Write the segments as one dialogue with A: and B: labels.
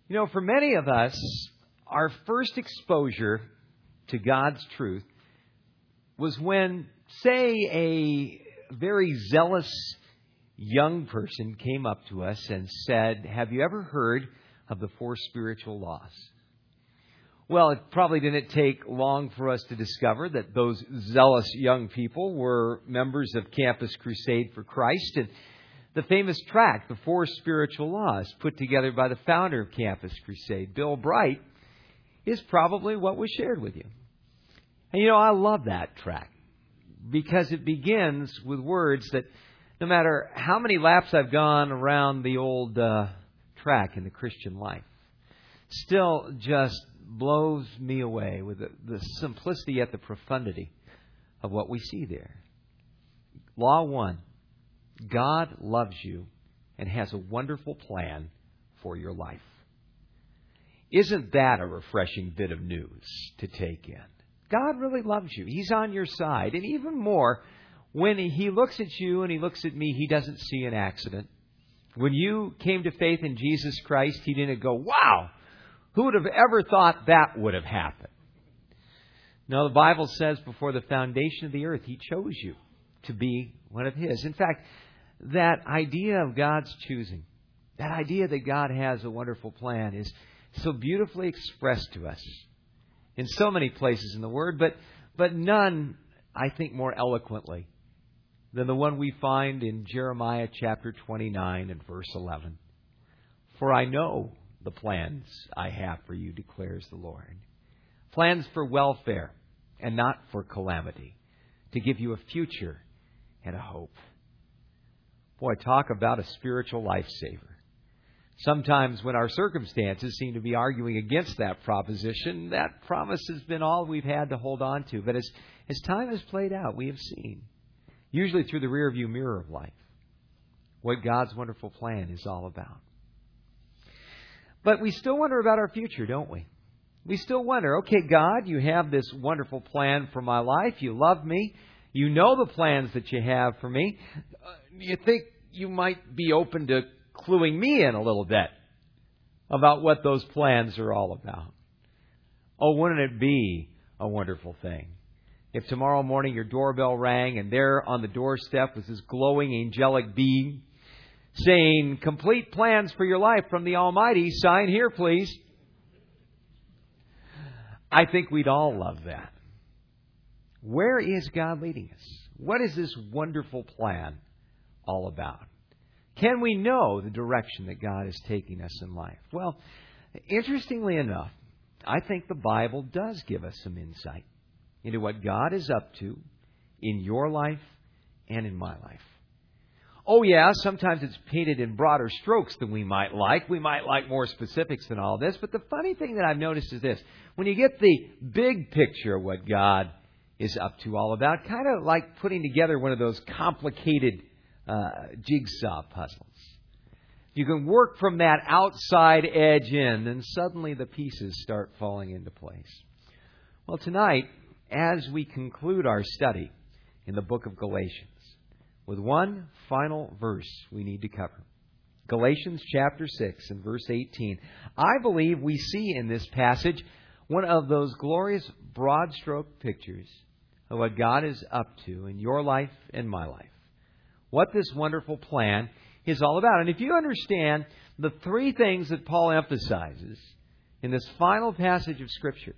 A: You know, for many of us, our first exposure to God's truth was when, say, a very zealous young person came up to us and said, "Have you ever heard of the 4 spiritual laws?" Well, it probably didn't take long for us to discover that those zealous young people were members of Campus Crusade for Christ, and the famous tract, The 4 Spiritual Laws, put together by the founder of Campus Crusade, Bill Bright, is probably what was shared with you. And you know, I love that tract because it begins with words that no matter how many laps I've gone around the old track in the Christian life, still just blows me away with the simplicity yet the profundity of what we see there. Law 1, God loves you and has a wonderful plan for your life. Isn't that a refreshing bit of news to take in? God really loves you. He's on your side. And even more, when He looks at you and He looks at me, He doesn't see an accident. When you came to faith in Jesus Christ, He didn't go, "Wow, who would have ever thought that would have happened?" No, the Bible says before the foundation of the earth, He chose you to be one of His. In fact, that idea of God's choosing, that idea that God has a wonderful plan is so beautifully expressed to us in so many places in the Word, but none, I think, more eloquently than the one we find in Jeremiah chapter 29 and verse 11. "For I know the plans I have for you, declares the Lord. Plans for welfare and not for calamity, to give you a future and a hope." Boy, talk about a spiritual lifesaver. Sometimes when our circumstances seem to be arguing against that proposition, that promise has been all we've had to hold on to. But as time has played out, we have seen, usually through the rearview mirror of life, what God's wonderful plan is all about. But we still wonder about our future, don't we? We still wonder, okay, God, you have this wonderful plan for my life. You love me. You know the plans that you have for me. You think you might be open to cluing me in a little bit about what those plans are all about. Oh, wouldn't it be a wonderful thing if tomorrow morning your doorbell rang and there on the doorstep was this glowing angelic being saying, "Complete plans for your life from the Almighty. Sign here, please." I think we'd all love that. Where is God leading us? What is this wonderful plan all about? Can we know the direction that God is taking us in life? Well, interestingly enough, I think the Bible does give us some insight into what God is up to in your life and in my life. Oh, yeah, sometimes it's painted in broader strokes than we might like. We might like more specifics than all this. But the funny thing that I've noticed is this. When you get the big picture of what God is up to all about, kind of like putting together one of those complicated jigsaw puzzles. You can work from that outside edge in, and suddenly the pieces start falling into place. Well, tonight, as we conclude our study in the book of Galatians, with one final verse we need to cover. Galatians chapter 6 and verse 18. I believe we see in this passage one of those glorious broad stroke pictures of what God is up to in your life and my life. What this wonderful plan is all about. And if you understand the 3 things that Paul emphasizes in this final passage of Scripture,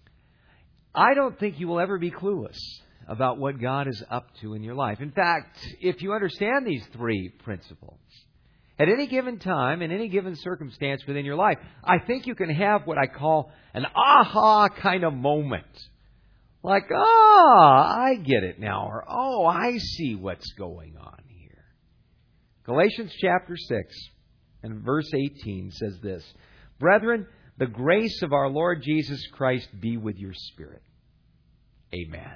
A: I don't think you will ever be clueless about what God is up to in your life. In fact, if you understand these 3 principles, at any given time, in any given circumstance within your life, I think you can have what I call an aha kind of moment. Like, I get it now. Or, I see what's going on here. Galatians chapter 6 and verse 18 says this. Brethren, the grace of our Lord Jesus Christ be with your spirit. Amen.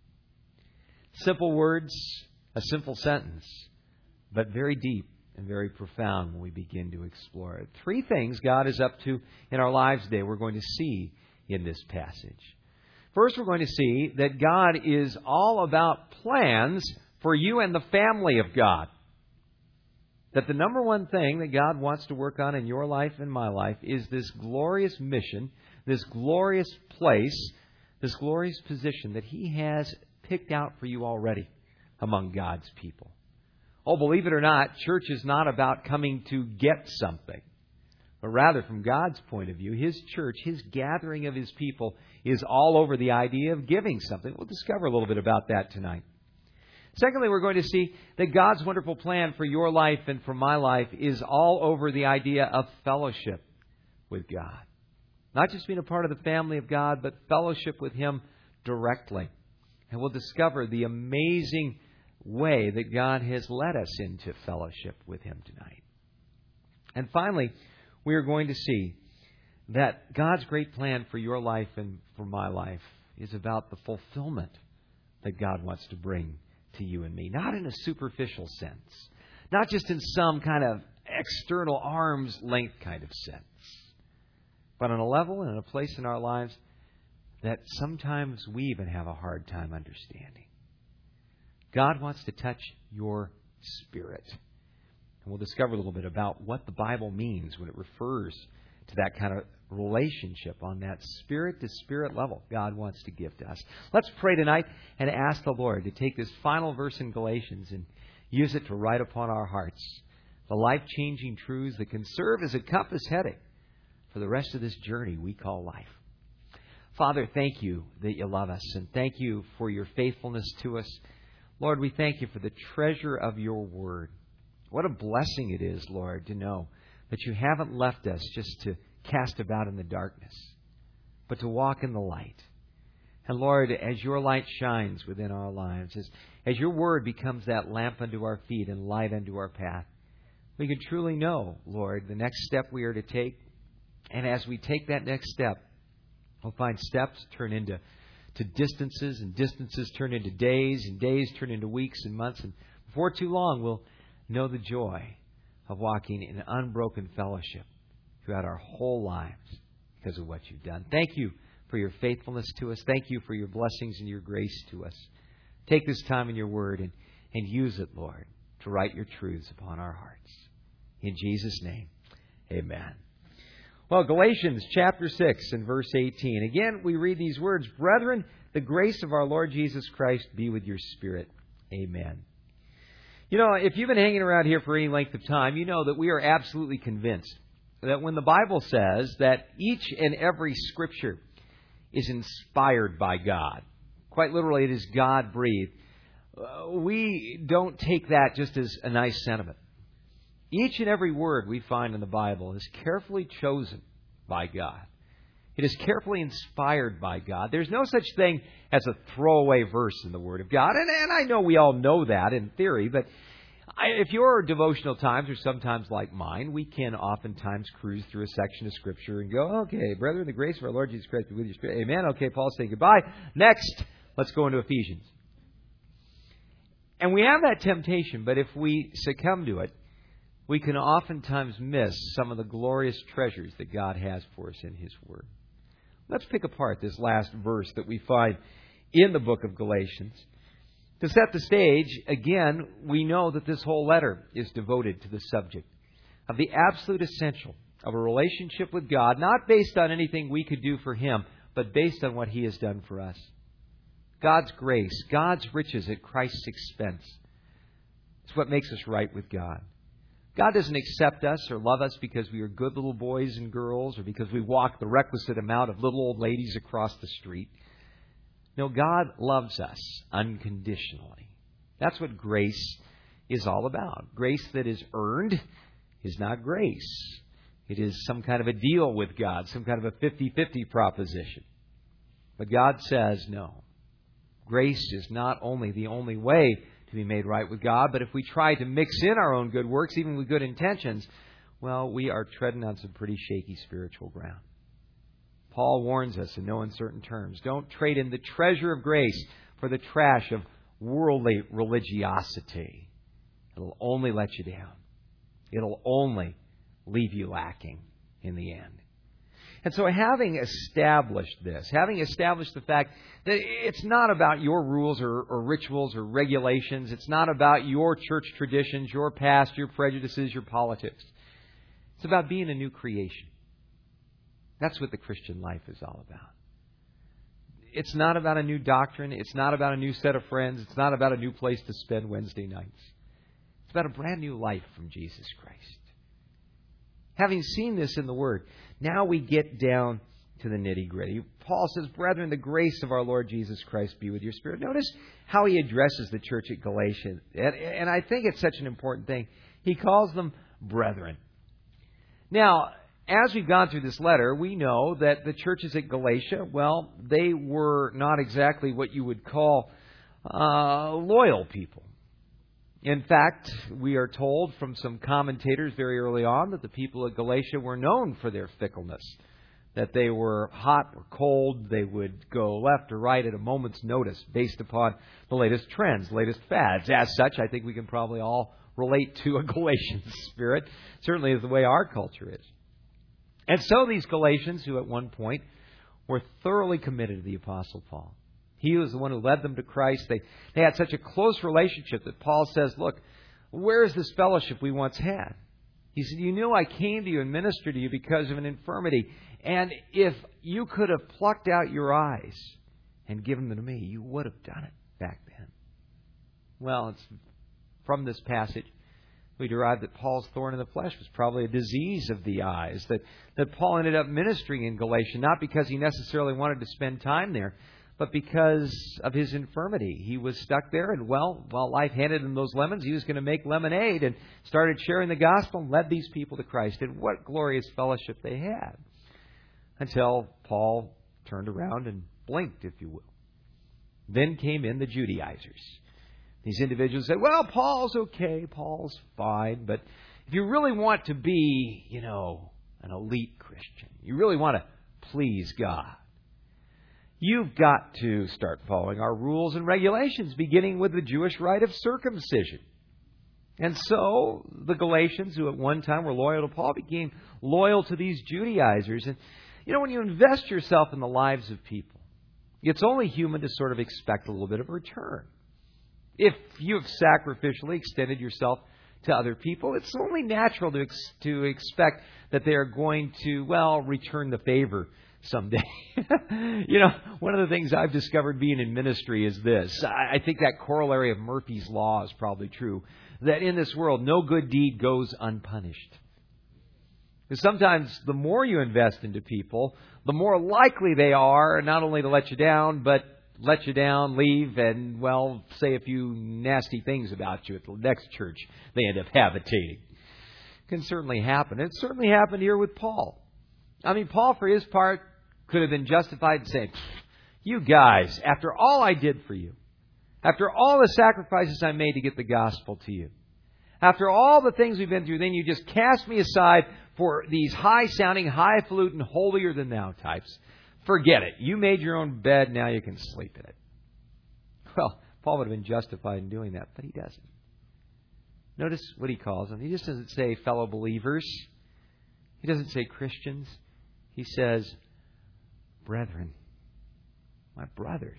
A: Simple words, a simple sentence, but very deep and very profound when we begin to explore it. 3 things God is up to in our lives today we're going to see in this passage. First, we're going to see that God is all about plans for you and the family of God. that the number one thing that God wants to work on in your life and my life is this glorious mission, this glorious place, this glorious position that He has picked out for you already among God's people. Oh, believe it or not, church is not about coming to get something. But rather, from God's point of view, His church, His gathering of His people is all over the idea of giving something. We'll discover a little bit about that tonight. Secondly, we're going to see that God's wonderful plan for your life and for my life is all over the idea of fellowship with God. Not just being a part of the family of God, but fellowship with Him directly. And we'll discover the amazing way that God has led us into fellowship with Him tonight. And finally, we are going to see that God's great plan for your life and for my life is about the fulfillment that God wants to bring to you and me. Not in a superficial sense. Not just in some kind of external arm's length kind of sense. But on a level and in a place in our lives that sometimes we even have a hard time understanding. God wants to touch your spirit. And we'll discover a little bit about what the Bible means when it refers to that kind of relationship on that spirit-to-spirit level God wants to give to us. Let's pray tonight and ask the Lord to take this final verse in Galatians and use it to write upon our hearts the life-changing truths that can serve as a compass heading for the rest of this journey we call life. Father, thank You that You love us, and thank You for Your faithfulness to us. Lord, we thank You for the treasure of Your Word. What a blessing it is, Lord, to know that You haven't left us just to cast about in the darkness, but to walk in the light. And Lord, as Your light shines within our lives, as Your Word becomes that lamp unto our feet and light unto our path, we can truly know, Lord, the next step we are to take. And as we take that next step, we'll find steps turn into distances, and distances turn into days, and days turn into weeks and months. And before too long, we'll know the joy of walking in unbroken fellowship throughout our whole lives because of what You've done. Thank You for Your faithfulness to us. Thank You for Your blessings and Your grace to us. Take this time in Your Word and use it, Lord, to write Your truths upon our hearts. In Jesus' name, amen. Well, Galatians chapter 6 and verse 18. Again, we read these words, "Brethren, the grace of our Lord Jesus Christ be with your spirit. Amen." You know, if you've been hanging around here for any length of time, you know that we are absolutely convinced that when the Bible says that each and every Scripture is inspired by God, quite literally it is God-breathed, we don't take that just as a nice sentiment. Each and every word we find in the Bible is carefully chosen by God. It is carefully inspired by God. There's no such thing as a throwaway verse in the Word of God. And I know we all know that in theory, but if your devotional times are sometimes like mine, we can oftentimes cruise through a section of Scripture and go, okay, brethren, the grace of our Lord Jesus Christ be with your spirit. Amen. Okay, Paul's saying goodbye. Next, let's go into Ephesians. And we have that temptation, but if we succumb to it, we can oftentimes miss some of the glorious treasures that God has for us in His Word. Let's pick apart this last verse that we find in the book of Galatians. To set the stage, again, we know that this whole letter is devoted to the subject of the absolute essential of a relationship with God, not based on anything we could do for Him, but based on what He has done for us. God's grace, God's riches at Christ's expense. It's what makes us right with God. God doesn't accept us or love us because we are good little boys and girls or because we walk the requisite amount of little old ladies across the street. No, God loves us unconditionally. That's what grace is all about. Grace that is earned is not grace. It is some kind of a deal with God, some kind of a 50-50 proposition. But God says no. Grace is not only the only way to be made right with God, but if we try to mix in our own good works, even with good intentions, well, we are treading on some pretty shaky spiritual ground. Paul warns us in no uncertain terms, don't trade in the treasure of grace for the trash of worldly religiosity. It'll only let you down. It'll only leave you lacking in the end. And so having established this, having established the fact that it's not about your rules or rituals or regulations, it's not about your church traditions, your past, your prejudices, your politics. It's about being a new creation. That's what the Christian life is all about. It's not about a new doctrine. It's not about a new set of friends. It's not about a new place to spend Wednesday nights. It's about a brand new life from Jesus Christ. Having seen this in the Word, now we get down to the nitty-gritty. Paul says, "Brethren, the grace of our Lord Jesus Christ be with your spirit." Notice how he addresses the church at Galatia. And I think it's such an important thing. He calls them brethren. Now, as we've gone through this letter, we know that the churches at Galatia, well, they were not exactly what you would call loyal people. In fact, we are told from some commentators very early on that the people of Galatia were known for their fickleness, that they were hot or cold, they would go left or right at a moment's notice based upon the latest trends, latest fads. As such, I think we can probably all relate to a Galatian spirit, certainly is the way our culture is. And so these Galatians, who at one point were thoroughly committed to the Apostle Paul, he was the one who led them to Christ. They had such a close relationship that Paul says, look, where is this fellowship we once had? He said, you knew I came to you and ministered to you because of an infirmity. And if you could have plucked out your eyes and given them to me, you would have done it back then. Well, it's from this passage we derive that Paul's thorn in the flesh was probably a disease of the eyes, that Paul ended up ministering in Galatia, not because he necessarily wanted to spend time there, but because of his infirmity. He was stuck there, and while life handed him those lemons, he was going to make lemonade and started sharing the gospel and led these people to Christ. And what glorious fellowship they had. Until Paul turned around and blinked, if you will. Then came in the Judaizers. These individuals said, well, Paul's okay, Paul's fine, but if you really want to be, an elite Christian, you really want to please God, you've got to start following our rules and regulations, beginning with the Jewish rite of circumcision. And so the Galatians, who at one time were loyal to Paul, became loyal to these Judaizers. And, when you invest yourself in the lives of people, it's only human to sort of expect a little bit of a return. If you have sacrificially extended yourself to other people, it's only natural to expect that they are going to, return the favor someday. One of the things I've discovered being in ministry is this. I think that corollary of Murphy's Law is probably true. That in this world, no good deed goes unpunished. Because sometimes the more you invest into people, the more likely they are not only to let you down, but let you down, leave, and, say a few nasty things about you at the next church they end up habitating. It can certainly happen. It certainly happened here with Paul. Paul, for his part, could have been justified in saying, you guys, after all I did for you, after all the sacrifices I made to get the gospel to you, after all the things we've been through, then you just cast me aside for these high-sounding, highfalutin, holier-than-thou types. Forget it. You made your own bed, now you can sleep in it. Well, Paul would have been justified in doing that, but he doesn't. Notice what he calls them. He just doesn't say fellow believers. He doesn't say Christians. He says, brethren, my brothers.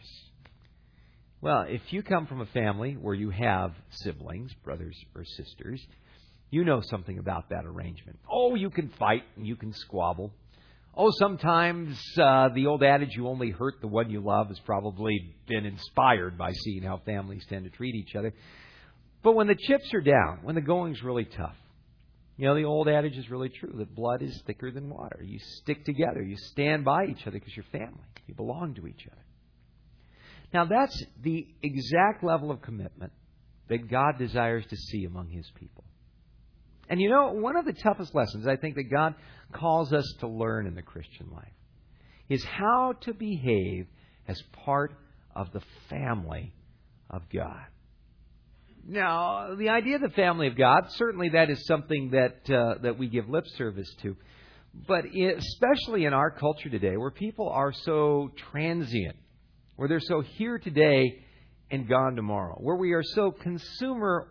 A: Well, if you come from a family where you have siblings, brothers or sisters, you know something about that arrangement. Oh, you can fight and you can squabble. Oh, sometimes the old adage, you only hurt the one you love, has probably been inspired by seeing how families tend to treat each other. But when the chips are down, when the going's really tough, the old adage is really true, that blood is thicker than water. You stick together. You stand by each other because you're family. You belong to each other. Now, that's the exact level of commitment that God desires to see among His people. And one of the toughest lessons I think that God calls us to learn in the Christian life is how to behave as part of the family of God. Now, the idea of the family of God, certainly that is something that we give lip service to. But especially in our culture today, where people are so transient, where they're so here today and gone tomorrow, where we are so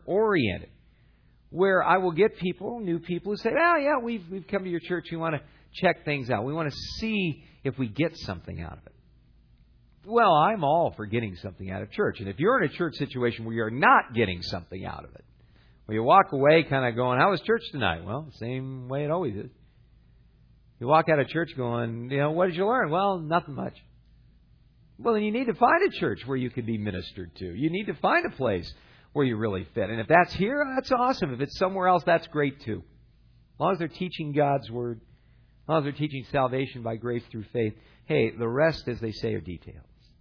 A: consumer-oriented, where I will get new people who say, oh, yeah, we've come to your church. We want to check things out. We want to see if we get something out of it. Well, I'm all for getting something out of church. And if you're in a church situation where you're not getting something out of it, where you walk away kind of going, how was church tonight? Well, same way it always is. You walk out of church going, what did you learn? Well, nothing much. Well, then you need to find a church where you can be ministered to. You need to find a place where you really fit. And if that's here, that's awesome. If it's somewhere else, that's great too. As long as they're teaching God's Word, as long as they're teaching salvation by grace through faith, hey, the rest, as they say, are details.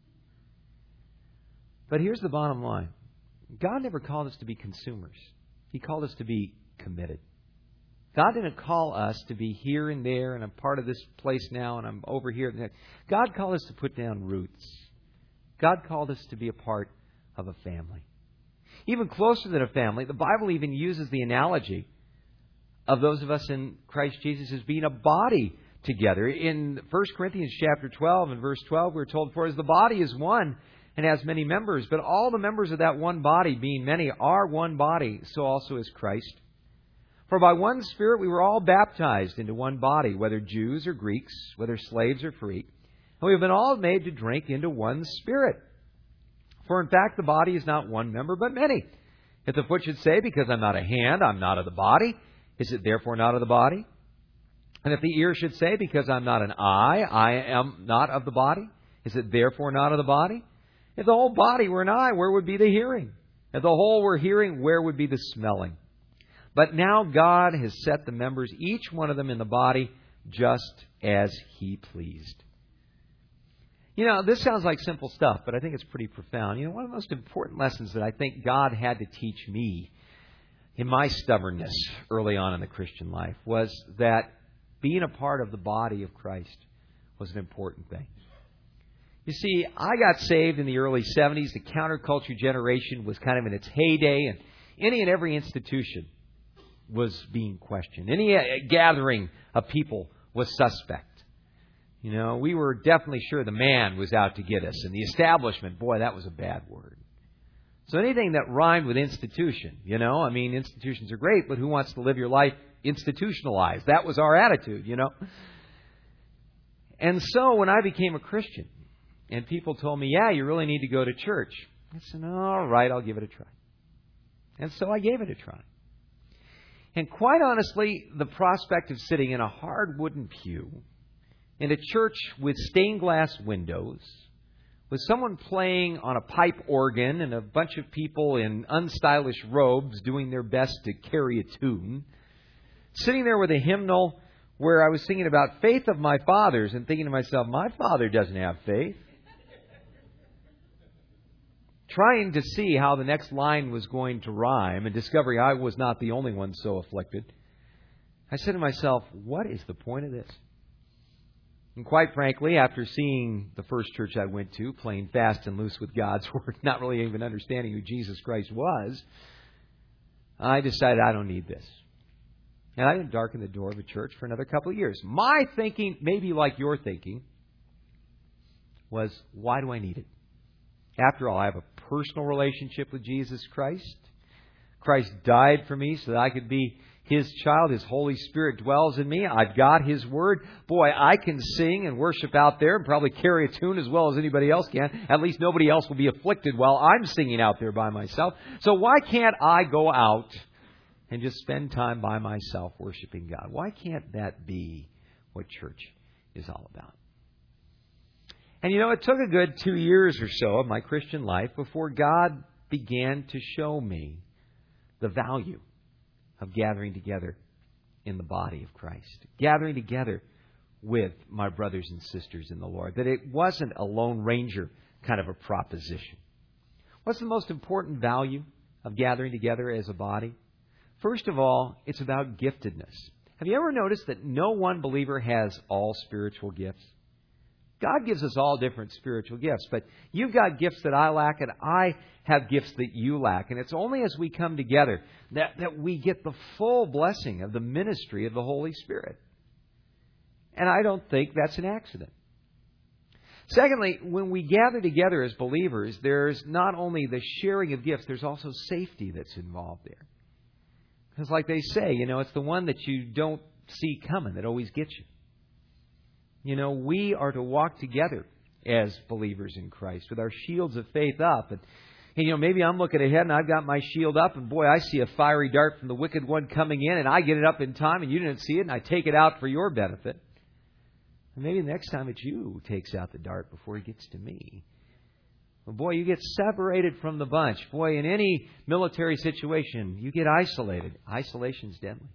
A: But here's the bottom line. God never called us to be consumers. He called us to be committed. God didn't call us to be here and there and I'm part of this place now and I'm over here. God called us to put down roots. God called us to be a part of a family. Even closer than a family, the Bible even uses the analogy of those of us in Christ Jesus as being a body together. In 1 Corinthians chapter 12 and verse 12, we're told, for as the body is one and has many members, but all the members of that one body, being many, are one body, so also is Christ. For by one Spirit we were all baptized into one body, whether Jews or Greeks, whether slaves or free, and we have been all made to drink into one Spirit. For in fact the body is not one member, but many. If the foot should say, because I'm not a hand, I'm not of the body, is it therefore not of the body? And if the ear should say, because I'm not an eye, I am not of the body, is it therefore not of the body? If the whole body were an eye, where would be the hearing? If the whole were hearing, where would be the smelling? But now God has set the members, each one of them in the body, just as He pleased. This sounds like simple stuff, but I think it's pretty profound. One of the most important lessons that I think God had to teach me in my stubbornness early on in the Christian life was that being a part of the body of Christ was an important thing. You see, I got saved in the early 70s. The counterculture generation was kind of in its heyday, and any and every institution was being questioned. Any gathering of people was suspect. We were definitely sure the man was out to get us, and the establishment, boy, that was a bad word. So anything that rhymed with institution, institutions are great, but who wants to live your life institutionalized? That was our attitude, And so when I became a Christian, and people told me, yeah, you really need to go to church, I said, all right, I'll give it a try. And so I gave it a try. And quite honestly, the prospect of sitting in a hard wooden pew in a church with stained glass windows, with someone playing on a pipe organ and a bunch of people in unstylish robes doing their best to carry a tune, sitting there with a hymnal where I was singing about faith of my fathers and thinking to myself, my father doesn't have faith. Trying to see how the next line was going to rhyme and discovering I was not the only one so afflicted, I said to myself, what is the point of this? And quite frankly, after seeing the first church I went to, playing fast and loose with God's Word, not really even understanding who Jesus Christ was, I decided I don't need this. And I didn't darken the door of a church for another couple of years. My thinking, maybe like your thinking, was, why do I need it? After all, I have a personal relationship with Jesus Christ. Christ died for me so that I could be His child. His Holy Spirit dwells in me. I've got His Word. Boy, I can sing and worship out there and probably carry a tune as well as anybody else can. At least nobody else will be afflicted while I'm singing out there by myself. So why can't I go out and just spend time by myself worshiping God? Why can't that be what church is all about? And it took a good 2 years or so of my Christian life before God began to show me the value of gathering together in the body of Christ. Gathering together with my brothers and sisters in the Lord. That it wasn't a Lone Ranger kind of a proposition. What's the most important value of gathering together as a body? First of all, it's about giftedness. Have you ever noticed that no one believer has all spiritual gifts? God gives us all different spiritual gifts, but you've got gifts that I lack and I have gifts that you lack. And it's only as we come together that we get the full blessing of the ministry of the Holy Spirit. And I don't think that's an accident. Secondly, when we gather together as believers, there's not only the sharing of gifts, there's also safety that's involved there. Because like they say, it's the one that you don't see coming that always gets you. We are to walk together as believers in Christ with our shields of faith up. And maybe I'm looking ahead and I've got my shield up and boy, I see a fiery dart from the wicked one coming in and I get it up in time and you didn't see it and I take it out for your benefit. And maybe the next time it's you who takes out the dart before it gets to me. Well, boy, you get separated from the bunch. Boy, in any military situation, you get isolated. Isolation's deadly.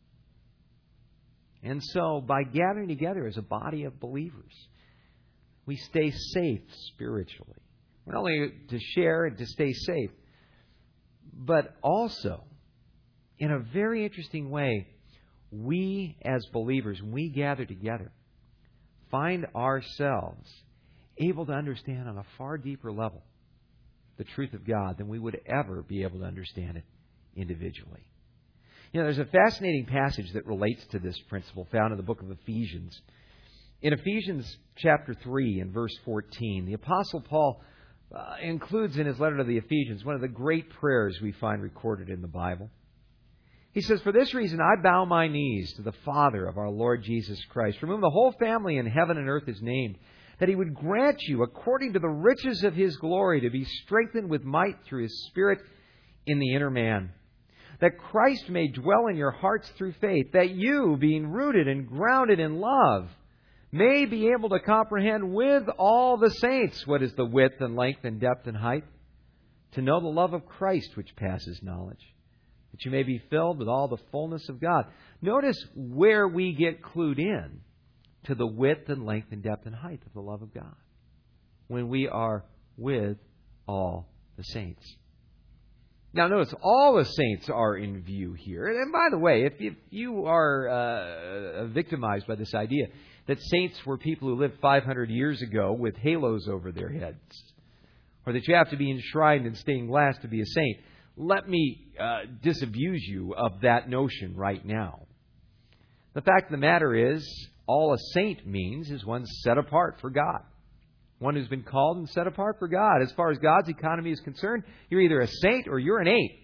A: And so, by gathering together as a body of believers, we stay safe spiritually. Not only to share and to stay safe, but also, in a very interesting way, we as believers, when we gather together, find ourselves able to understand on a far deeper level the truth of God than we would ever be able to understand it individually. There's a fascinating passage that relates to this principle found in the book of Ephesians. In Ephesians chapter 3 and verse 14, the Apostle Paul includes in his letter to the Ephesians one of the great prayers we find recorded in the Bible. He says, "For this reason I bow my knees to the Father of our Lord Jesus Christ, from whom the whole family in heaven and earth is named, that He would grant you, according to the riches of His glory, to be strengthened with might through His Spirit in the inner man, that Christ may dwell in your hearts through faith, that you, being rooted and grounded in love, may be able to comprehend with all the saints what is the width and length and depth and height, to know the love of Christ which passes knowledge, that you may be filled with all the fullness of God." Notice where we get clued in to the width and length and depth and height of the love of God, when we are with all the saints. Now notice, all the saints are in view here. And by the way, if you are victimized by this idea that saints were people who lived 500 years ago with halos over their heads, or that you have to be enshrined in stained glass to be a saint, let me disabuse you of that notion right now. The fact of the matter is, all a saint means is one set apart for God. One who's been called and set apart for God. As far as God's economy is concerned, you're either a saint or you're an ain't.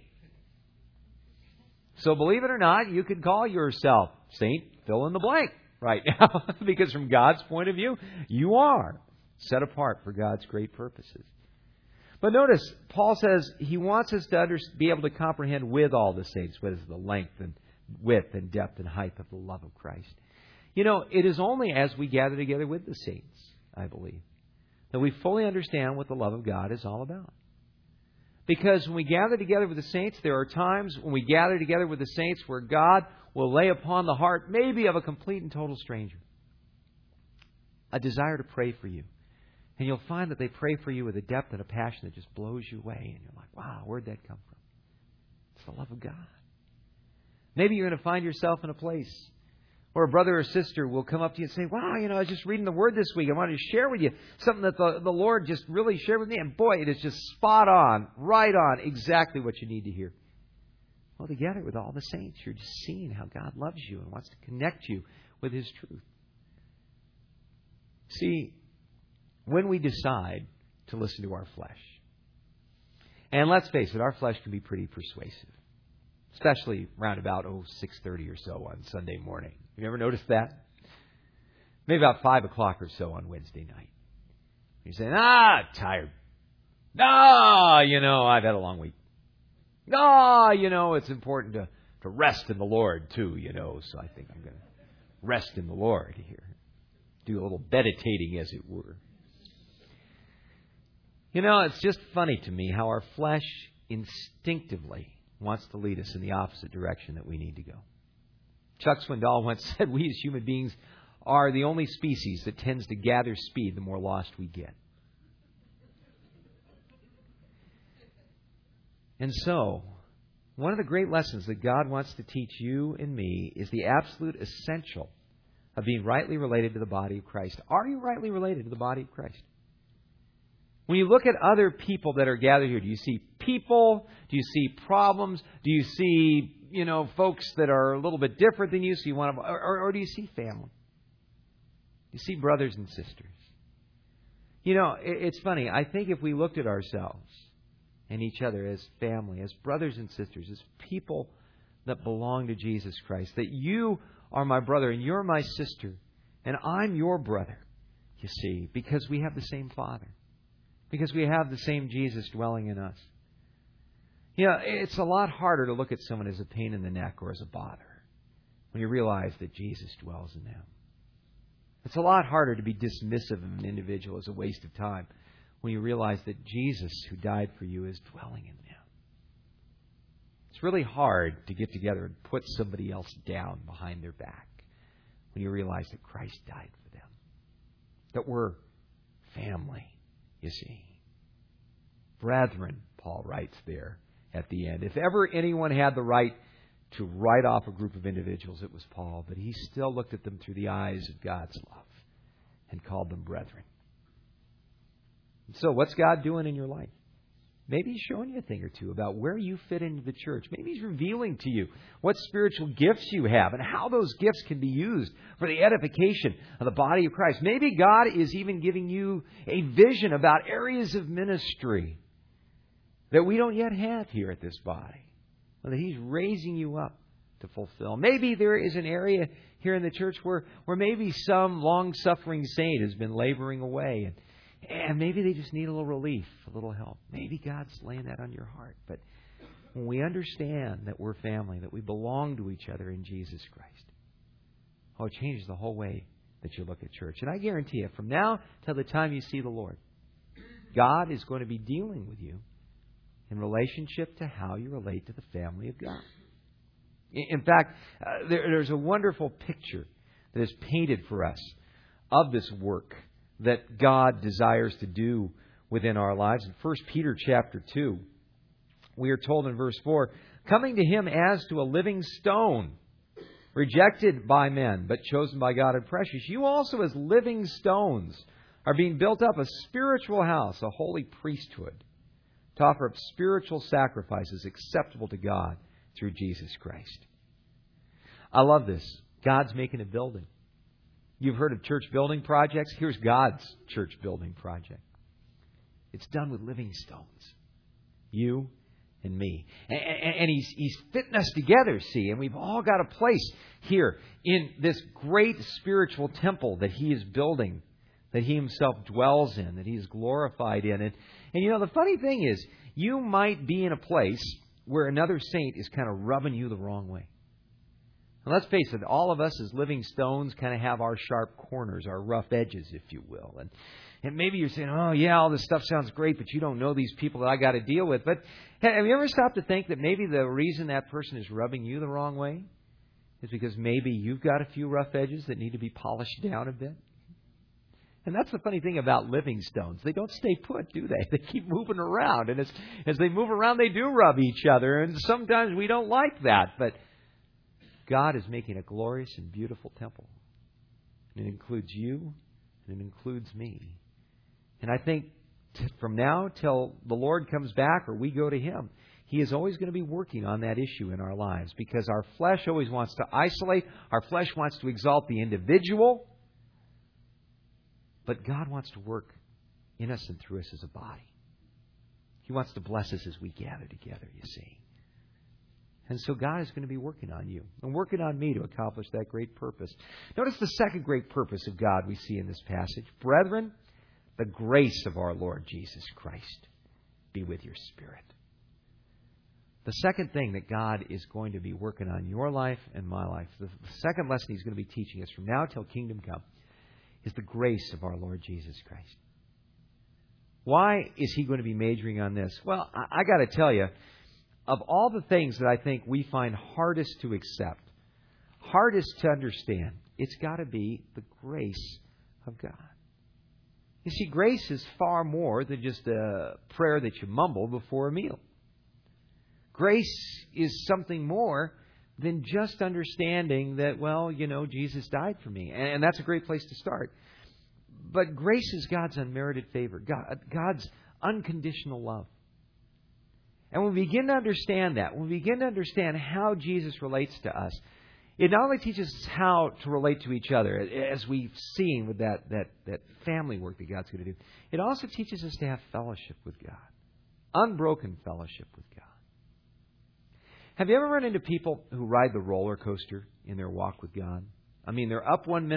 A: So believe it or not, you could call yourself Saint fill in the blank right now. Because from God's point of view, you are set apart for God's great purposes. But notice, Paul says he wants us to be able to comprehend with all the saints what is the length and width and depth and height of the love of Christ. It is only as we gather together with the saints, I believe, that we fully understand what the love of God is all about. Because when we gather together with the saints, there are times when we gather together with the saints where God will lay upon the heart, maybe of a complete and total stranger, a desire to pray for you. And you'll find that they pray for you with a depth and a passion that just blows you away. And you're like, wow, where'd that come from? It's the love of God. Maybe you're going to find yourself in a place where a brother or sister will come up to you and say, wow, I was just reading the Word this week. I wanted to share with you something that the Lord just really shared with me. And boy, it is just spot on, right on, exactly what you need to hear. Well, together with all the saints, you're just seeing how God loves you and wants to connect you with His truth. See, when we decide to listen to our flesh, and let's face it, our flesh can be pretty persuasive, especially round about 6:30 or so on Sunday morning. You ever noticed that? Maybe about 5 o'clock or so on Wednesday night. You're saying, tired. I've had a long week. It's important to rest in the Lord too, so I think I'm going to rest in the Lord here. Do a little meditating, as it were. It's just funny to me how our flesh instinctively wants to lead us in the opposite direction that we need to go. Chuck Swindoll once said, we as human beings are the only species that tends to gather speed the more lost we get. And so, one of the great lessons that God wants to teach you and me is the absolute essential of being rightly related to the body of Christ. Are you rightly related to the body of Christ? When you look at other people that are gathered here, do you see people? Do you see problems? Do you see, folks that are a little bit different than you? So you want to, or do you see family? Do you see brothers and sisters? It's funny. I think if we looked at ourselves and each other as family, as brothers and sisters, as people that belong to Jesus Christ, that you are my brother and you're my sister, And I'm your brother, you see, because we have the same Father. Because we have the same Jesus dwelling in us. You know, it's a lot harder to look at someone as a pain in the neck or as a bother when you realize that Jesus dwells in them. It's a lot harder to be dismissive of an individual as a waste of time when you realize that Jesus, who died for you, is dwelling in them. It's really hard to get together and put somebody else down behind their back when you realize that Christ died for them. That we're family, you see. Brethren, Paul writes there at the end. If ever anyone had the right to write off a group of individuals, it was Paul. But he still looked at them through the eyes of God's love and called them brethren. And so what's God doing in your life? Maybe He's showing you a thing or two about where you fit into the church. Maybe He's revealing to you what spiritual gifts you have and how those gifts can be used for the edification of the body of Christ. Maybe God is even giving you a vision about areas of ministry that we don't yet have here at this body, and that He's raising you up to fulfill. Maybe there is an area here in the church where maybe some long-suffering saint has been laboring away, and maybe they just need a little relief, a little help. Maybe God's laying that on your heart. But when we understand that we're family, that we belong to each other in Jesus Christ, it changes the whole way that you look at church. And I guarantee you, from now till the time you see the Lord, God is going to be dealing with you in relationship to how you relate to the family of God. In fact, there's a wonderful picture that is painted for us of this work that God desires to do within our lives. In 1 Peter chapter 2, we are told in verse 4, coming to Him as to a living stone, rejected by men, but chosen by God and precious, you also as living stones are being built up a spiritual house, a holy priesthood, to offer up spiritual sacrifices acceptable to God through Jesus Christ. I love this. God's making a building. You've heard of church building projects. Here's God's church building project. It's done with living stones. You and me. And He's fitting us together, see. And we've all got a place here in this great spiritual temple that He is building, that He Himself dwells in, that He is glorified in. And you know, the funny thing is, you might be in a place where another saint is kind of rubbing you the wrong way. And let's face it, all of us as living stones kind of have our sharp corners, our rough edges, if you will. And maybe you're saying, oh, yeah, all this stuff sounds great, but you don't know these people that I got to deal with. But have you ever stopped to think that maybe the reason that person is rubbing you the wrong way is because maybe you've got a few rough edges that need to be polished down a bit? And that's the funny thing about living stones. They don't stay put, do they? They keep moving around. And as they move around, they do rub each other. And sometimes we don't like that. But God is making a glorious and beautiful temple. And it includes you, and it includes me. And I think from now till the Lord comes back or we go to Him, He is always going to be working on that issue in our lives, because our flesh always wants to isolate. Our flesh wants to exalt the individual. But God wants to work in us and through us as a body. He wants to bless us as we gather together, you see. And so God is going to be working on you and working on me to accomplish that great purpose. Notice the second great purpose of God we see in this passage. Brethren, the grace of our Lord Jesus Christ be with your spirit. The second thing that God is going to be working on your life and my life, the second lesson He's going to be teaching us from now till kingdom come, is the grace of our Lord Jesus Christ. Why is He going to be majoring on this? Well, I got to tell you, of all the things that I think we find hardest to accept, hardest to understand, it's got to be the grace of God. You see, grace is far more than just a prayer that you mumble before a meal. Grace is something more than just understanding that, well, you know, Jesus died for me. And that's a great place to start. But grace is God's unmerited favor, God's unconditional love. And when we begin to understand that, when we begin to understand how Jesus relates to us, it not only teaches us how to relate to each other, as we've seen with that family work that God's going to do, it also teaches us to have fellowship with God, unbroken fellowship with God. Have you ever run into people who ride the roller coaster in their walk with God? I mean, they're up one minute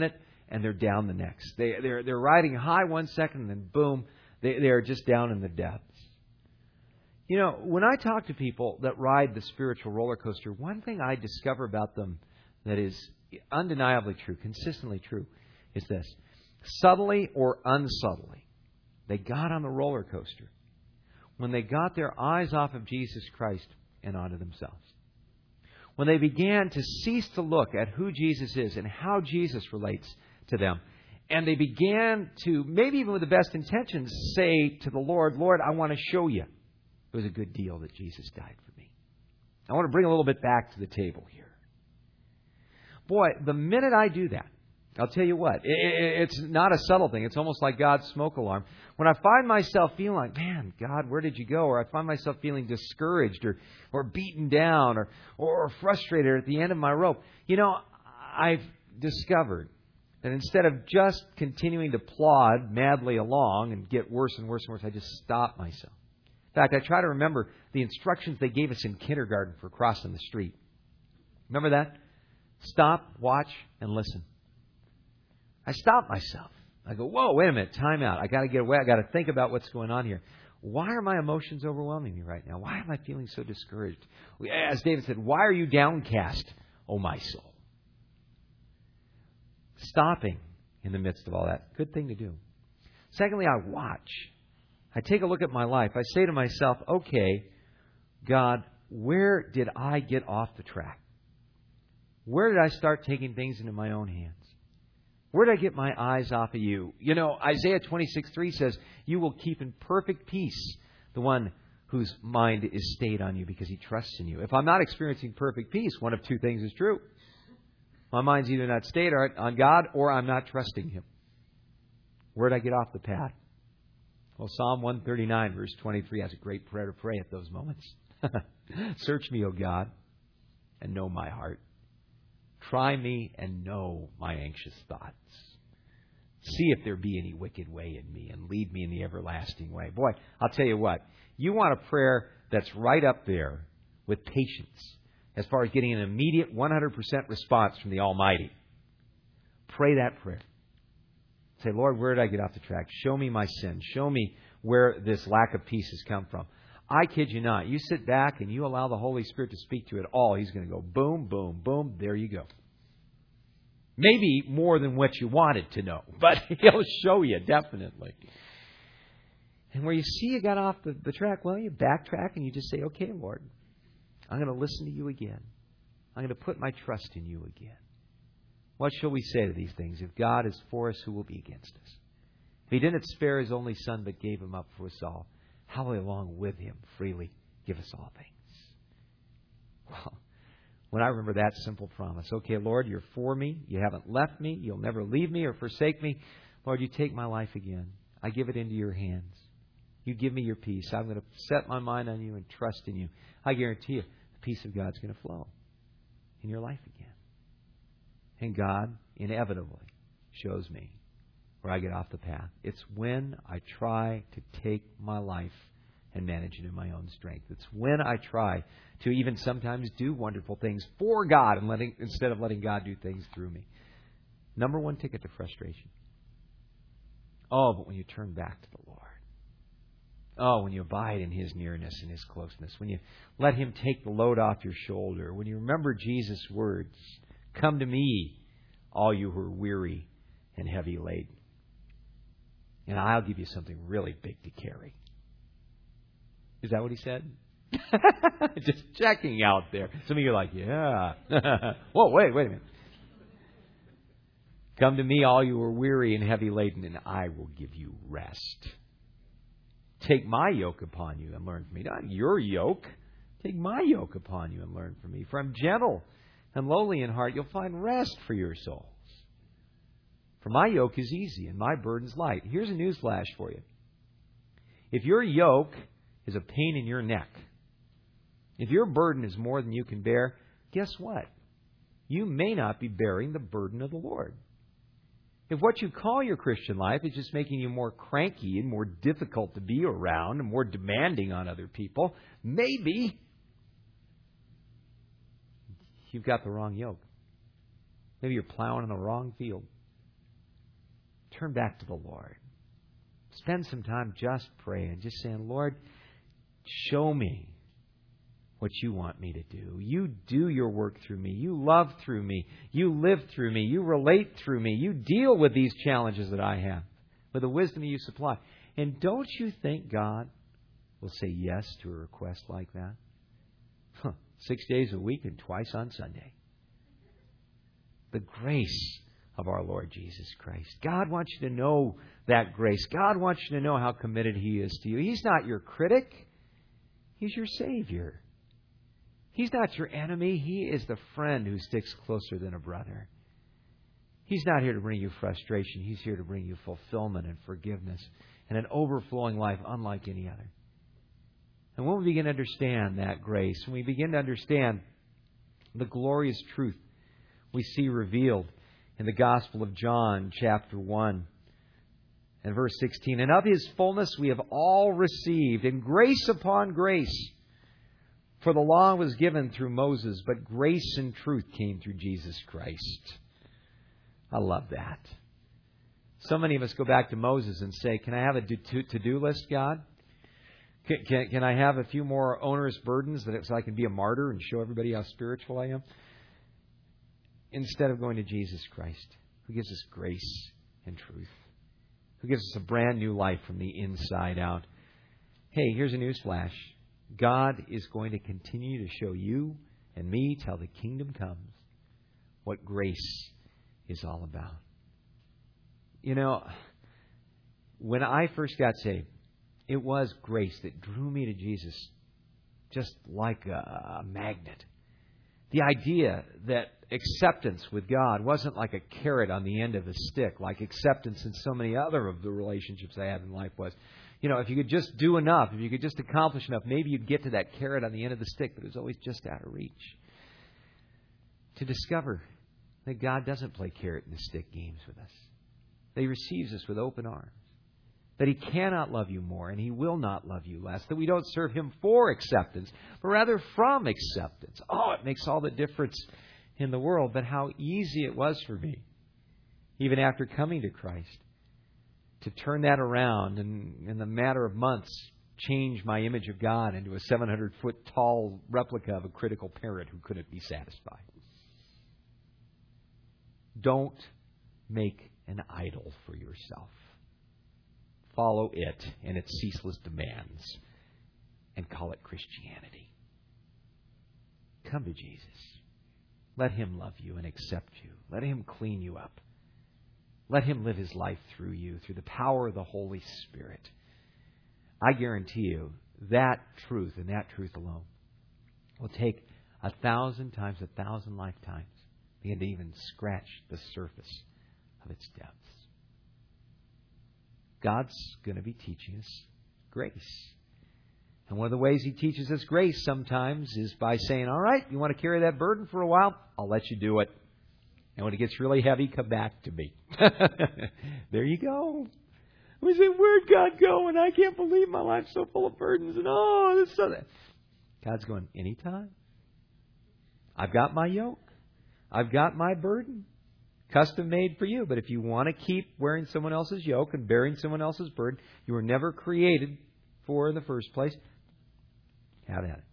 A: and they're down the next. They're riding high one second, and then boom, they're just down in the depths. You know, when I talk to people that ride the spiritual roller coaster, one thing I discover about them that is undeniably true, consistently true, is this. Subtly or unsubtly, they got on the roller coaster when they got their eyes off of Jesus Christ and onto themselves. When they began to cease to look at who Jesus is and how Jesus relates to them. And they began to, maybe even with the best intentions, say to the Lord, Lord, I want to show you it was a good deal that Jesus died for me. I want to bring a little bit back to the table here. Boy, the minute I do that, I'll tell you what, it's not a subtle thing. It's almost like God's smoke alarm. When I find myself feeling like, man, God, where did you go? Or I find myself feeling discouraged or beaten down or frustrated at the end of my rope. You know, I've discovered that instead of just continuing to plod madly along and get worse and worse and worse, I just stop myself. In fact, I try to remember the instructions they gave us in kindergarten for crossing the street. Remember that? Stop, watch, and listen. I stop myself. I go, whoa, wait a minute, time out. I got to get away. I got to think about what's going on here. Why are my emotions overwhelming me right now? Why am I feeling so discouraged? As David said, why are you downcast, O my soul? Stopping in the midst of all that. Good thing to do. Secondly, I watch. I take a look at my life. I say to myself, okay, God, where did I get off the track? Where did I start taking things into my own hands? Where did I get my eyes off of you? You know, Isaiah 26:3 says, you will keep in perfect peace the one whose mind is stayed on you because he trusts in you. If I'm not experiencing perfect peace, one of two things is true. My mind's either not stayed on God or I'm not trusting Him. Where did I get off the path? Well, Psalm 139, verse 23 has a great prayer to pray at those moments. Search me, O God, and know my heart. Try me and know my anxious thoughts. See if there be any wicked way in me and lead me in the everlasting way. Boy, I'll tell you what. You want a prayer that's right up there with patience as far as getting an immediate 100% response from the Almighty. Pray that prayer. Say, Lord, where did I get off the track? Show me my sin. Show me where this lack of peace has come from. I kid you not. You sit back and you allow the Holy Spirit to speak to you at all. He's going to go boom, boom, boom. There you go. Maybe more than what you wanted to know, but He'll show you definitely. And where you see you got off the track, well, you backtrack and you just say, okay, Lord, I'm going to listen to you again. I'm going to put my trust in you again. What shall we say to these things? If God is for us, who will be against us? If He didn't spare His only Son but gave Him up for us all, how will He along with Him freely give us all things? Well, when I remember that simple promise, okay, Lord, you're for me. You haven't left me. You'll never leave me or forsake me. Lord, you take my life again. I give it into your hands. You give me your peace. I'm going to set my mind on you and trust in you. I guarantee you, the peace of God's going to flow in your life again. And God inevitably shows me where I get off the path. It's when I try to take my life and manage it in my own strength. It's when I try to even sometimes do wonderful things for God instead of letting God do things through me. Number one ticket to frustration. Oh, but when you turn back to the Lord. Oh, when you abide in His nearness and His closeness. When you let Him take the load off your shoulder. When you remember Jesus' words. Come to me, all you who are weary and heavy laden. And I'll give you something really big to carry. Is that what He said? Just checking out there. Some of you are like, yeah. Whoa, wait a minute. Come to me, all you are weary and heavy laden, and I will give you rest. Take my yoke upon you and learn from me. Not your yoke. Take my yoke upon you and learn from me. For I'm gentle and lowly in heart, you'll find rest for your souls. For my yoke is easy and my burden's light. Here's a newsflash for you. If your yoke is a pain in your neck, if your burden is more than you can bear, guess what? You may not be bearing the burden of the Lord. If what you call your Christian life is just making you more cranky and more difficult to be around and more demanding on other people, maybe you've got the wrong yoke. Maybe you're plowing in the wrong field. turn back to the Lord. Spend some time just praying, just saying, Lord, show me what you want me to do. You do your work through me. You love through me. You live through me. You relate through me. You deal with these challenges that I have with the wisdom that you supply. And don't you think God will say yes to a request like that? 6 days a week and twice on Sunday. The grace of our Lord Jesus Christ. God wants you to know that grace. God wants you to know how committed He is to you. He's not your critic. He's your Savior. He's not your enemy. He is the friend who sticks closer than a brother. He's not here to bring you frustration. He's here to bring you fulfillment and forgiveness and an overflowing life unlike any other. And when we begin to understand that grace, when we begin to understand the glorious truth we see revealed in the Gospel of John, chapter 1 and verse 16, and of His fullness we have all received, and grace upon grace. For the law was given through Moses, but grace and truth came through Jesus Christ. I love that. So many of us go back to Moses and say, can I have a to-do list, God? Can I have a few more onerous burdens so I can be a martyr and show everybody how spiritual I am? Instead of going to Jesus Christ, who gives us grace and truth, who gives us a brand new life from the inside out. Hey, here's a news flash. God is going to continue to show you and me till the kingdom comes what grace is all about. You know, when I first got saved, it was grace that drew me to Jesus just like a magnet. The idea that acceptance with God wasn't like a carrot on the end of a stick, like acceptance in so many other of the relationships I had in life was. You know, if you could just do enough, if you could just accomplish enough, maybe you'd get to that carrot on the end of the stick, but it was always just out of reach. To discover that God doesn't play carrot and stick games with us. That He receives us with open arms. That He cannot love you more and He will not love you less. That we don't serve Him for acceptance, but rather from acceptance. Oh, it makes all the difference in the world. But how easy it was for me, even after coming to Christ, to turn that around and in the matter of months change my image of God into a 700-foot tall replica of a critical parent who couldn't be satisfied. Don't make an idol for yourself. Follow it and its ceaseless demands and call it Christianity. Come to Jesus. Let Him love you and accept you. Let Him clean you up. Let Him live His life through you, through the power of the Holy Spirit. I guarantee you that truth and that truth alone will take 1,000 times 1,000 lifetimes begin to even scratch the surface of its depths. God's going to be teaching us grace. And one of the ways He teaches us grace sometimes is by saying, all right, you want to carry that burden for a while? I'll let you do it. And when it gets really heavy, come back to me. There you go. We say, where'd God go? And I can't believe my life's so full of burdens. And this so that. God's going, anytime. I've got my yoke. I've got my burden. Custom made for you. But if you want to keep wearing someone else's yoke and bearing someone else's burden you were never created for in the first place, have at it.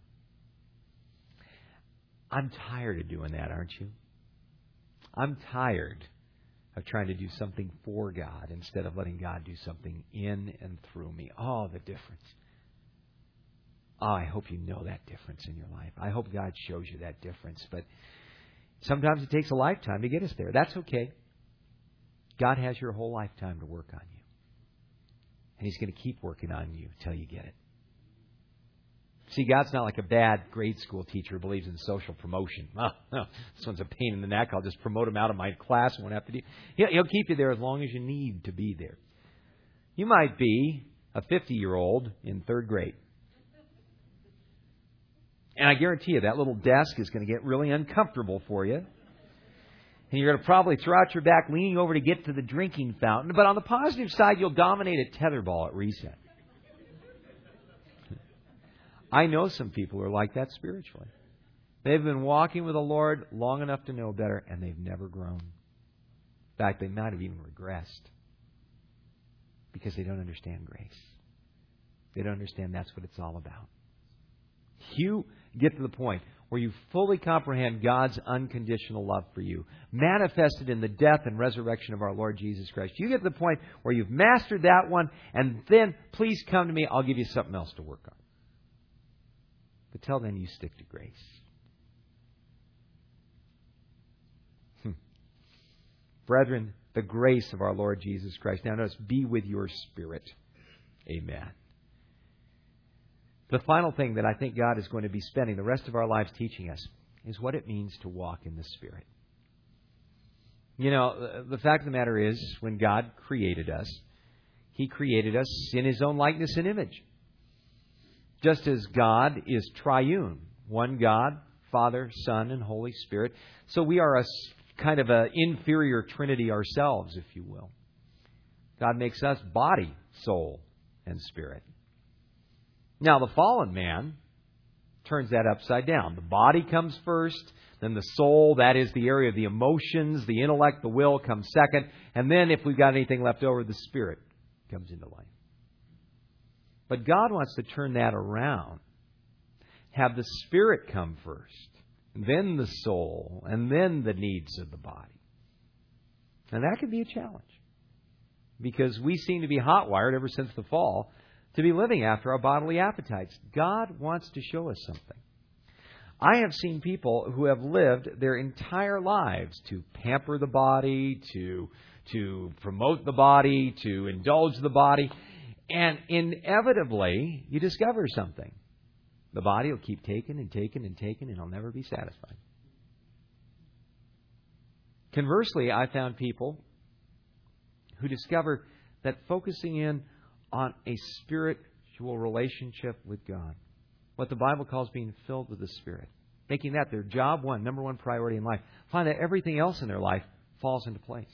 A: I'm tired of doing that, aren't you? I'm tired of trying to do something for God instead of letting God do something in and through me. Oh, the difference. Oh, I hope you know that difference in your life. I hope God shows you that difference. But sometimes it takes a lifetime to get us there. That's okay. God has your whole lifetime to work on you. And He's going to keep working on you until you get it. See, God's not like a bad grade school teacher who believes in social promotion. Oh, no, this one's a pain in the neck. I'll just promote him out of my class and won't have to do. He'll keep you there as long as you need to be there. You might be a 50-year-old in third grade. And I guarantee you that little desk is going to get really uncomfortable for you. And you're going to probably throw out your back leaning over to get to the drinking fountain. But on the positive side, you'll dominate a tetherball at recess. I know some people who are like that spiritually. They've been walking with the Lord long enough to know better, and they've never grown. In fact, they might have even regressed. Because they don't understand grace. They don't understand that's what it's all about. You get to the point where you fully comprehend God's unconditional love for you, manifested in the death and resurrection of our Lord Jesus Christ. You get to the point where you've mastered that one, and then please come to me. I'll give you something else to work on. But till then, you stick to grace. Brethren, the grace of our Lord Jesus Christ. Now notice, be with your spirit. Amen. The final thing that I think God is going to be spending the rest of our lives teaching us is what it means to walk in the Spirit. You know, the fact of the matter is, when God created us, He created us in His own likeness and image. Just as God is triune, one God, Father, Son, and Holy Spirit. So we are a kind of an inferior Trinity ourselves, if you will. God makes us body, soul, and spirit. Now, the fallen man turns that upside down. The body comes first, then the soul, that is the area of the emotions, the intellect, the will comes second, and then if we've got anything left over, the spirit comes into life. But God wants to turn that around. Have the spirit come first, and then the soul, and then the needs of the body. And that can be a challenge. Because we seem to be hot-wired ever since the fall to be living after our bodily appetites. God wants to show us something. I have seen people who have lived their entire lives to pamper the body, to promote the body, to indulge the body. And inevitably, you discover something. The body will keep taking and taking and taking, and it'll never be satisfied. Conversely, I found people who discover that focusing in on a spiritual relationship with God, what the Bible calls being filled with the Spirit, making that their job one, number one priority in life, find that everything else in their life falls into place.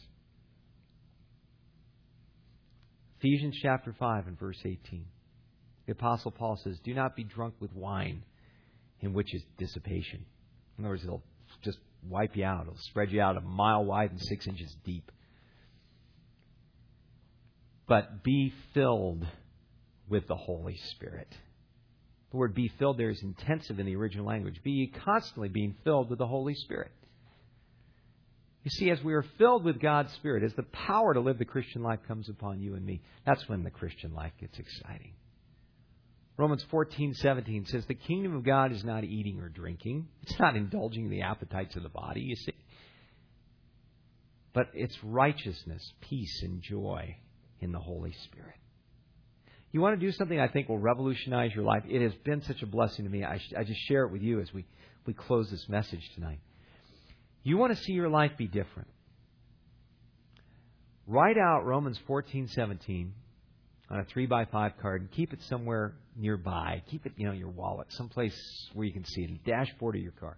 A: Ephesians chapter 5 and verse 18. The Apostle Paul says, do not be drunk with wine, in which is dissipation. In other words, it'll just wipe you out. It'll spread you out a mile wide and 6 inches deep. But be filled with the Holy Spirit. The word be filled there is intensive in the original language. Be ye constantly being filled with the Holy Spirit. You see, as we are filled with God's Spirit, as the power to live the Christian life comes upon you and me, that's when the Christian life gets exciting. Romans 14:17 says, the kingdom of God is not eating or drinking. It's not indulging the appetites of the body, you see. But it's righteousness, peace, and joy in the Holy Spirit. You want to do something I think will revolutionize your life? It has been such a blessing to me. I just share it with you as we close this message tonight. You want to see your life be different? Write out Romans 14:17 on a 3x5 card and keep it somewhere nearby. Keep it, your wallet, someplace where you can see it, the dashboard of your car.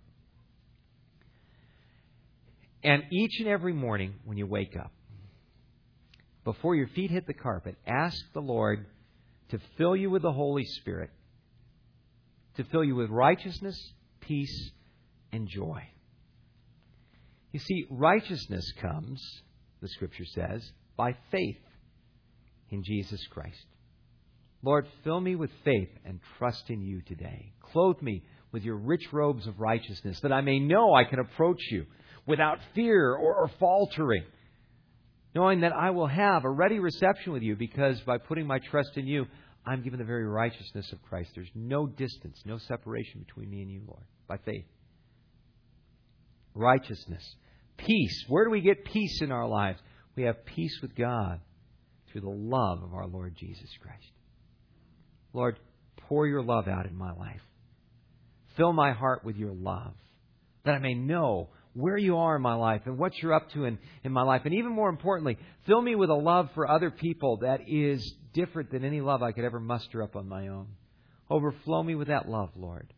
A: And each and every morning when you wake up, before your feet hit the carpet, ask the Lord to fill you with the Holy Spirit, to fill you with righteousness, peace, and joy. You see, righteousness comes, the Scripture says, by faith in Jesus Christ. Lord, fill me with faith and trust in you today. Clothe me with your rich robes of righteousness, that I may know I can approach you without fear or faltering, knowing that I will have a ready reception with you, because by putting my trust in you, I'm given the very righteousness of Christ. There's no distance, no separation between me and you, Lord, by faith. Righteousness. Peace. Where do we get peace in our lives? We have peace with God through the love of our Lord Jesus Christ. Lord, pour your love out in my life. Fill my heart with your love, that I may know where you are in my life and what you're up to in my life. And even more importantly, fill me with a love for other people that is different than any love I could ever muster up on my own. Overflow me with that love, Lord.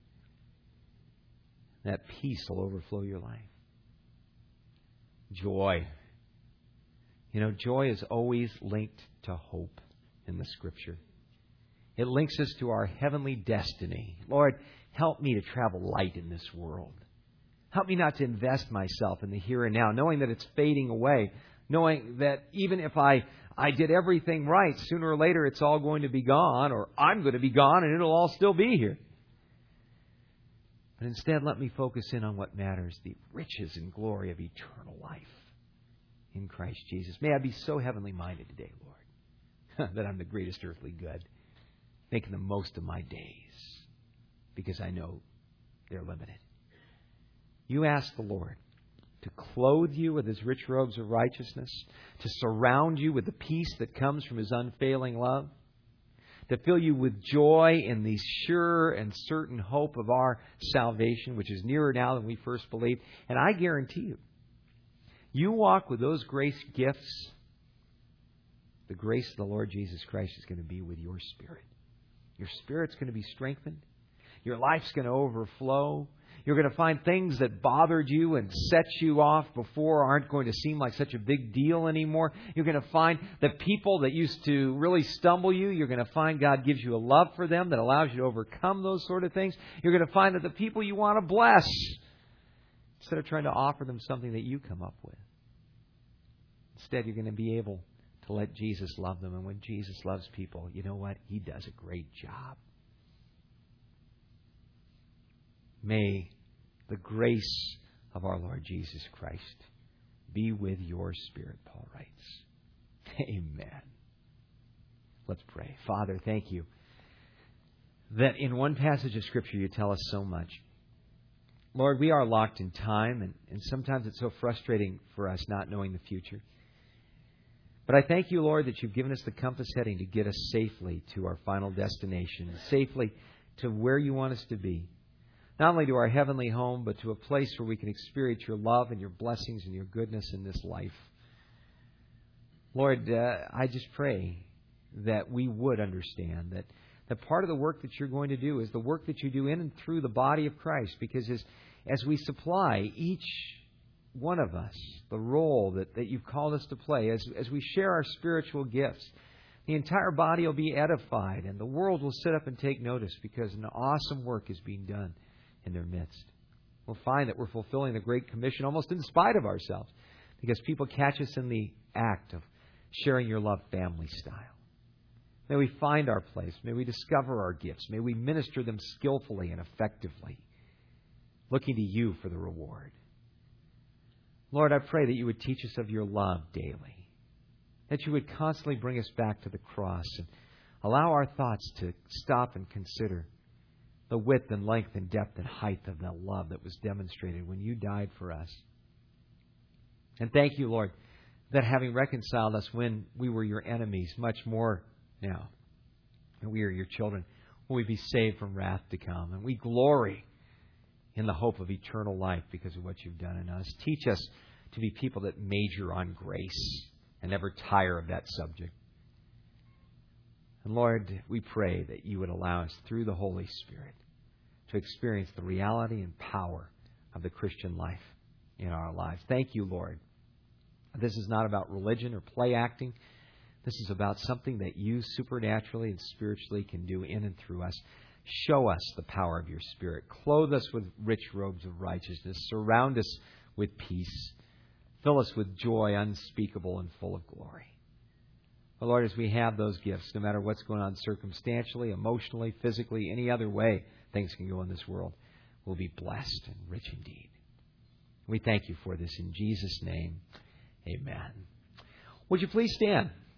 A: That peace will overflow your life. Joy. Joy is always linked to hope in the Scripture. It links us to our heavenly destiny. Lord, help me to travel light in this world. Help me not to invest myself in the here and now, knowing that it's fading away, knowing that even if I I did everything right. Sooner or later it's all going to be gone, or I'm going to be gone and it'll all still be here. But instead, let me focus in on what matters, the riches and glory of eternal life in Christ Jesus. May I be so heavenly minded today, Lord, that I'm the greatest earthly good, making the most of my days, because I know they're limited. You ask the Lord to clothe you with His rich robes of righteousness, to surround you with the peace that comes from His unfailing love, to fill you with joy in the sure and certain hope of our salvation, which is nearer now than we first believed. And I guarantee you, you walk with those grace gifts, the grace of the Lord Jesus Christ is going to be with your spirit. Your spirit's going to be strengthened. Your life's going to overflow. You're going to find things that bothered you and set you off before aren't going to seem like such a big deal anymore. You're going to find that people that used to really stumble you, you're going to find God gives you a love for them that allows you to overcome those sort of things. You're going to find that the people you want to bless, instead of trying to offer them something that you come up with, instead you're going to be able to let Jesus love them. And when Jesus loves people, you know what? He does a great job. May the grace of our Lord Jesus Christ be with your spirit, Paul writes. Amen. Let's pray. Father, thank you that in one passage of Scripture you tell us so much. Lord, we are locked in time, and sometimes it's so frustrating for us not knowing the future. But I thank you, Lord, that you've given us the compass heading to get us safely to our final destination, safely to where you want us to be. Not only to our heavenly home, but to a place where we can experience your love and your blessings and your goodness in this life. Lord, I just pray that we would understand that part of the work that you're going to do is the work that you do in and through the body of Christ. Because as we supply each one of us the role that you've called us to play, as we share our spiritual gifts, the entire body will be edified and the world will sit up and take notice because an awesome work is being done in their midst. We'll find that we're fulfilling the Great Commission almost in spite of ourselves, because people catch us in the act of sharing your love family style. May we find our place. May we discover our gifts. May we minister them skillfully and effectively, looking to you for the reward. Lord, I pray that you would teach us of your love daily, that you would constantly bring us back to the cross and allow our thoughts to stop and consider the width and length and depth and height of the love that was demonstrated when you died for us. And thank you, Lord, that having reconciled us when we were your enemies, much more now, and we are your children, will we be saved from wrath to come. And we glory in the hope of eternal life because of what you've done in us. Teach us to be people that major on grace and never tire of that subject. And Lord, we pray that you would allow us through the Holy Spirit to experience the reality and power of the Christian life in our lives. Thank you, Lord. This is not about religion or play acting. This is about something that you supernaturally and spiritually can do in and through us. Show us the power of your Spirit. Clothe us with rich robes of righteousness. Surround us with peace. Fill us with joy unspeakable and full of glory. But Lord, as we have those gifts, no matter what's going on circumstantially, emotionally, physically, any other way things can go in this world, we'll be blessed and rich indeed. We thank you for this in Jesus' name. Amen. Would you please stand?